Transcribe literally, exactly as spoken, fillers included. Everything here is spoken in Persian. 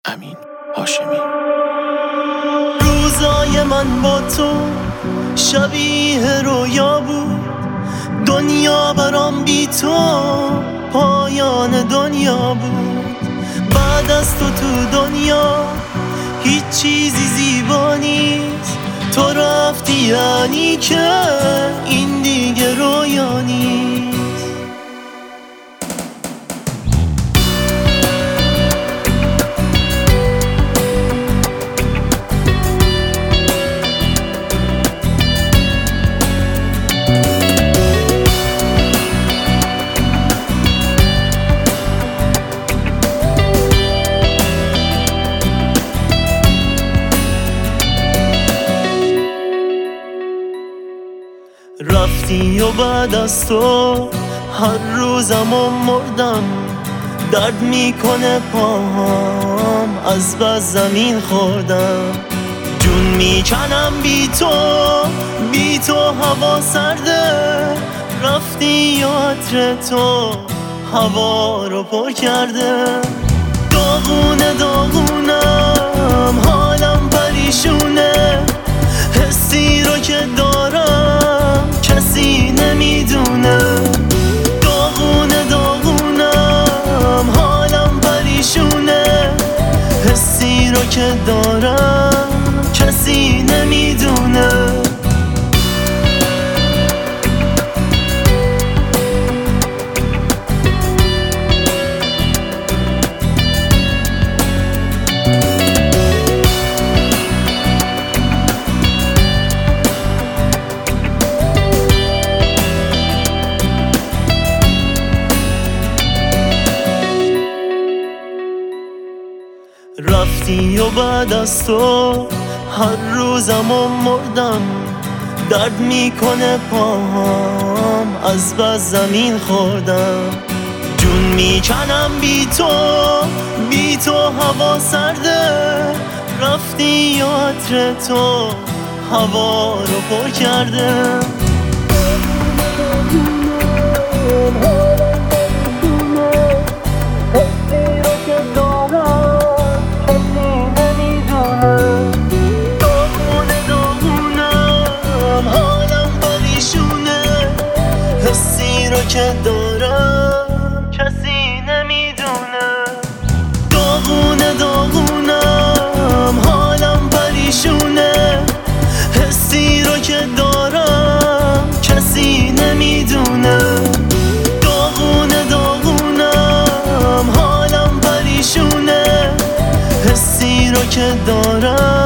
امین هاشمی. روزای من با تو شبیه رویا بود، دنیا برام بی تو پایان دنیا بود. بعد از تو تو دنیا هیچ چیزی زیبا نیست، تو رفتی یعنی که این دیگه رویا نیست. رفتی و بعد از تو هر روزم و مردم، درد میکنه پاهام از بس زمین خوردم. جون میکنم بی تو، بی تو هوا سرده، رفتی و عطر تو هوا رو پر کرده. داغونه داغونم حالم پریشونه، حسی رو که دارم کسی نمیدونه. داغونه داغونم حالم پریشونه، حسی رو که دارم کسی نمیدونه. رفتی و بعد از تو هر روزم و مردم، درد میکنه پاهام از بس زمین خوردم. جون میکنم بی تو، بی تو هوا سرده، رفتی و عطر تو هوا رو پر کرده. که دارم کسی نمیدونه. داغونه داغونم حالم پریشونه، حسی رو که دارم کسی نمیدونه. داغونه داغونم حالم پریشونه، حسی رو که دارم